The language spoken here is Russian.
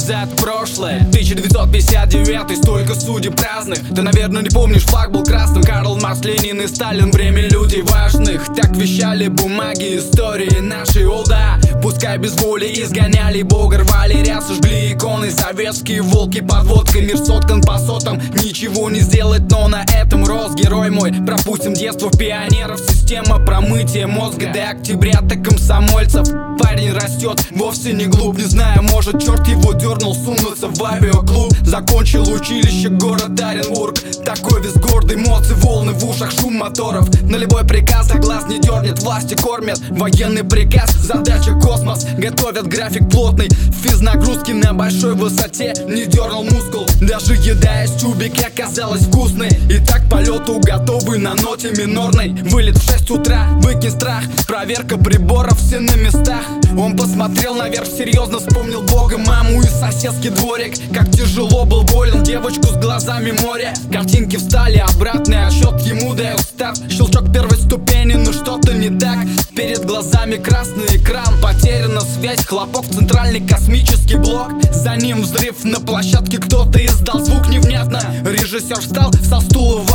назад в прошлое. 1959, столько судеб праздных. Ты, наверное, не помнишь, флаг был красным. Карл Маркс, Ленин и Сталин, время людей важных. Так вещали бумаги, истории нашей олда. Пускай без воли изгоняли Бога, рвали рясы, жгли иконы. Советские волки под водкой, мир соткан по сотам. Ничего не сделать, но на этом рос герой мой. Пропустим детство пионеров, система промытия мозга. До октября так комсомольцев. Парень растет, вовсе не глуп. Не знаю, может, черт его дернул сунуться в авиаклуб. Закончил училище, город Оренбург. Такой весь гордый, эмоции, волны в ушах, шум моторов. На любой приказ, а глаз не дернет, власти кормят. Военный приказ, задача космос. Готовят график плотный, физнагрузки на большой высоте. Не дернул мускул, даже еда из тюбика оказалась вкусной. И так к полету готовы на ноте минорной. Вылет в 6 утра, выкинь страх. Проверка приборов, все на местах. Он посмотрел наверх, серьезно вспомнил Бога, маму и соседский дворик. Как тяжело был болен, девочку с глазами моря. Картинки встали, обратный отсчет, ему дают старт. Щелчок первой ступени, но что-то не так. Перед глазами красный экран, потеряна связь. Хлопок, центральный космический блок. За ним взрыв на площадке, кто-то издал звук невнятно. Режиссер встал со стула,